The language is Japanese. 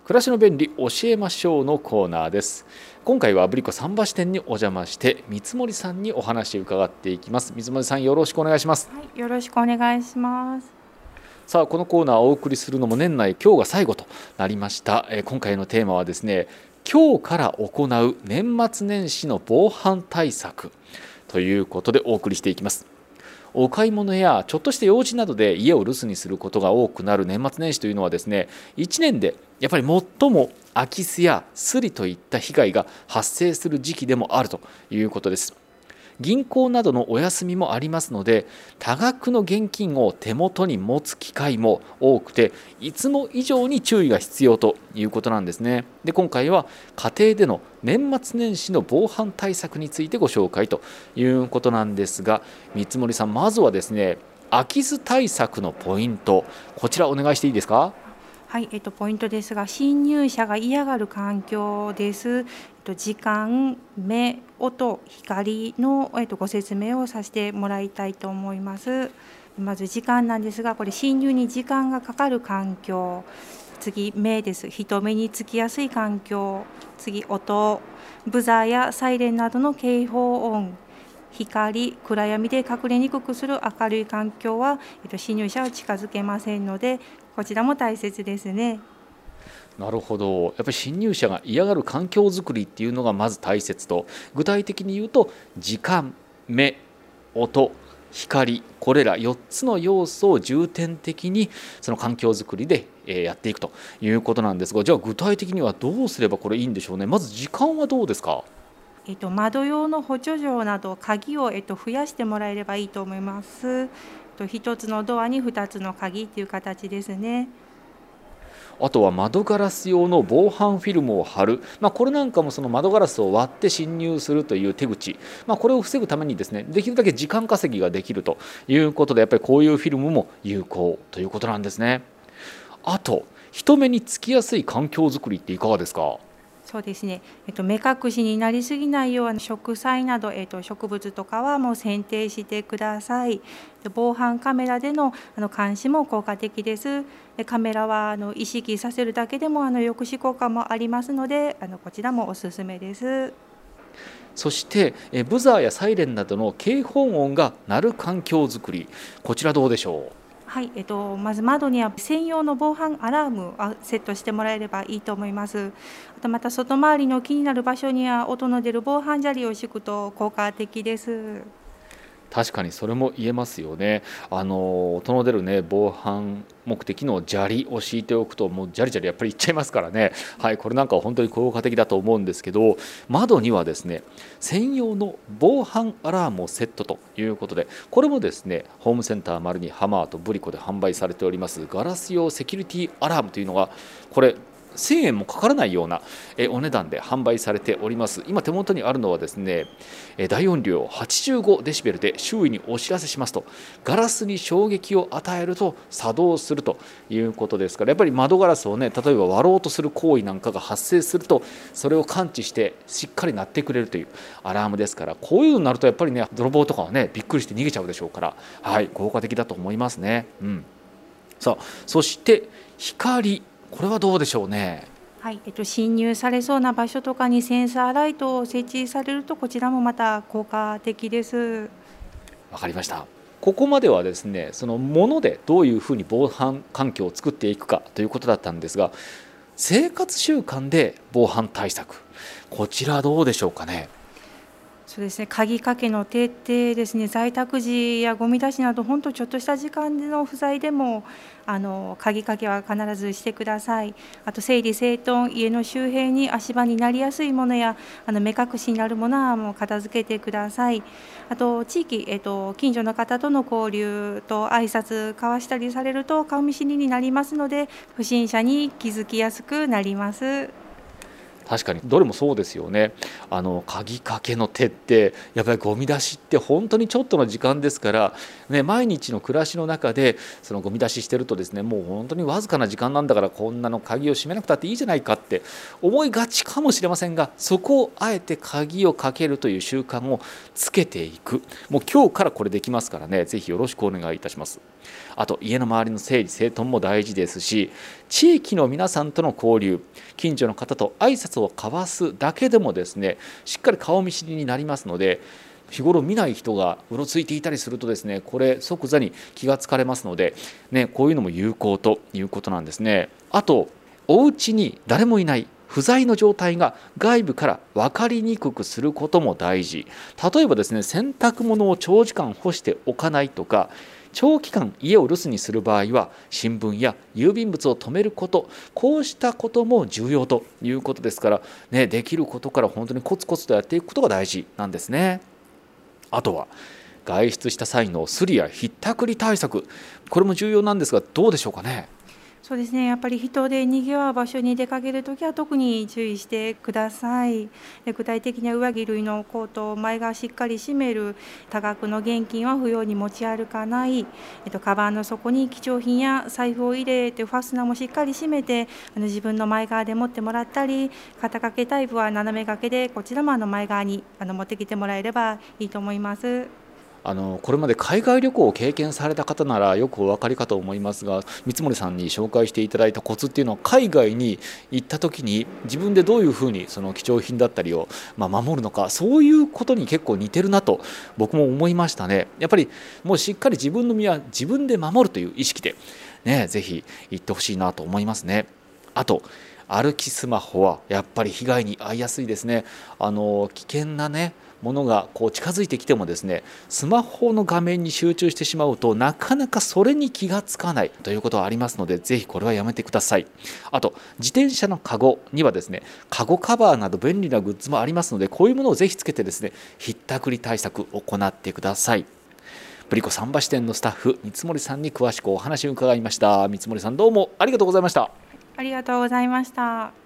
暮らしの便利教えましょうのコーナーです。今回はぶりこ桟橋店にお邪魔して三森さんにお話を伺っていきます。三森さん、よろしくお願いします。 はい、よろしくお願いします。 さあ、このコーナーをお送りするのも年内今日が最後となりました。今回のテーマはですね、今日から行う年末年始の防犯対策ということでお送りしていきます。お買い物やちょっとした用事などで家を留守にすることが多くなる年末年始というのはですね、1年でやっぱり最も空き巣やスリといった被害が発生する時期でもあるということです。銀行などのお休みもありますので、多額の現金を手元に持つ機会も多くて、いつも以上に注意が必要ということなんですね。で、今回は家庭での年末年始の防犯対策についてご紹介ということなんですが、三森さん、まずはですね、空き巣対策のポイント、こちらお願いしていいですか？ はい、ポイントですが、侵入者が嫌がる環境です。時間、目、音、光の、ご説明をさせてもらいたいと思います。まず時間なんですが、これ侵入に時間がかかる環境。次、目です。人目につきやすい環境。次、音、ブザーやサイレンなどの警報音。光、暗闇で隠れにくくする明るい環境は、侵入者を近づけませんので、こちらも大切ですね。 なるほど。やっぱり侵入者が嫌がる環境づくりっていうのがまず大切と、具体的に言うと時間、目、音、光、これら4つの要素を重点的にその環境づくりでやっていくということなんですが、じゃあ具体的にはどうすればこれいいんでしょうね。まず時間はどうですか？ 窓用の補助錠など鍵を増やしてもらえればいいと思います。1つのドアに2つの鍵という形ですね。 あとは窓ガラス用の防犯フィルムを貼る、これなんかもその窓ガラスを割って侵入するという手口、これを防ぐためにですね、できるだけ時間稼ぎができるということで、やっぱりこういうフィルムも有効ということなんですね。あと、人目につきやすい環境づくりっていかがですか？ そうですね、目隠しになりすぎないような植栽など、植物とかはもう剪定してください。防犯カメラでの監視も効果的です。カメラは意識させるだけでも抑止効果もありますので、こちらもおすすめです。 そしてブザーやサイレンなどの警報音が鳴る環境づくり、こちらどうでしょう？ はい、まず窓には専用の防犯アラームをセットしてもらえればいいと思います。あとまた外回りの気になる場所には音の出る防犯砂利を敷くと効果的です。 確かにそれも言えますよね。音の出るね、防犯目的の砂利を敷いておくと、もうジャリジャリやっぱりいっちゃいますからね。はい、これなんかは本当に効果的だと思うんですけど、窓にはですね、専用の防犯アラームをセットということで、これもですね、ホームセンター丸にハマーとブリコで販売されておりますガラス用セキュリティアラームというのが、これ1000円もかからないようなお値段で販売されております。今手元にあるのはですね、大音量85デシベルで周囲にお知らせしますと、ガラスに衝撃を与えると作動するということですから、やっぱり窓ガラスをね、例えば割ろうとする行為なんかが発生すると、それを感知してしっかり鳴ってくれるというアラームですから、こういうのになるとやっぱりね、泥棒とかはね、びっくりして逃げちゃうでしょうから、はい、効果的だと思いますね。さあ、そして光、これはどうでしょうね。 はい、侵入されそうな場所とかにセンサーライトを設置されると、こちらもまた効果的です。 わかりました。ここまではですね、そのものでどういうふうに防犯環境を作っていくかということだったんですが、生活習慣で防犯対策、こちらどうでしょうかね。 そうですね、鍵かけの徹底ですね。在宅時やゴミ出しなど、本当ちょっとした時間の不在でも鍵かけは必ずしてください。あと整理整頓、家の周辺に足場になりやすいものや目隠しになるものはもう片付けてください。あと地域、近所の方との交流と挨拶交わしたりされると顔見知りになりますので、不審者に気づきやすくなります。 確かにどれもそうですよね。鍵かけの徹底、やっぱりゴミ出しって本当にちょっとの時間ですから、ね、毎日の暮らしの中でそのゴミ出ししてるとですね、もう本当にわずかな時間なんだから、こんなの鍵を閉めなくたっていいじゃないかって思いがちかもしれませんが、そこをあえて鍵をかけるという習慣をつけていく、もう今日からこれできますからね、ぜひよろしくお願いいたします。 あと家の周りの整理整頓も大事ですし、地域の皆さんとの交流、近所の方と挨拶を交わすだけでもですね、しっかり顔見知りになりますので、日頃見ない人がうろついていたりするとですね、これ即座に気がつかれますので、ね、こういうのも有効ということなんですね。あとお家に誰もいない不在の状態が外部から分かりにくくすることも大事。例えばですね、洗濯物を長時間干しておかないとか、長期間家を留守にする場合は新聞や郵便物を止めること、こうしたことも重要ということですから、ね、できることから本当にコツコツとやっていくことが大事なんですね。あとは外出した際のすりやひったくり対策、これも重要なんですが、どうでしょうかね。 そうですね、やっぱり人でにぎわう場所に出かけるときは特に注意してください。で、具体的には上着類のコート、前がしっかり閉める、多額の現金は不要に持ち歩かない、カバンの底に貴重品や財布を入れてファスナーもしっかり閉めて自分の前側で持ってもらったり、肩掛けタイプは斜め掛けでこちらも前側に持ってきてもらえればいいと思います。 これまで海外旅行を経験された方ならよくお分かりかと思いますが、三森さんに紹介していただいたコツっていうのは、海外に行った時に自分でどういうふうにその貴重品だったりを守るのか、そういうことに結構似てるなと僕も思いましたね。やっぱりもうしっかり自分の身は自分で守るという意識で、ね、ぜひ行ってほしいなと思いますね。あと歩きスマホはやっぱり被害に遭いやすいですね。危険なねものがこう近づいてきてもですね、スマホの画面に集中してしまうとなかなかそれに気がつかないということはありますので、ぜひこれはやめてください。あと自転車のカゴにはですね、カゴカバーなど便利なグッズもありますので、こういうものをぜひつけてですね、ひったくり対策を行ってください。プリコ桟橋店のスタッフ三森さんに詳しくお話を伺いました。三森さん、どうもありがとうございました。 ありがとうございました。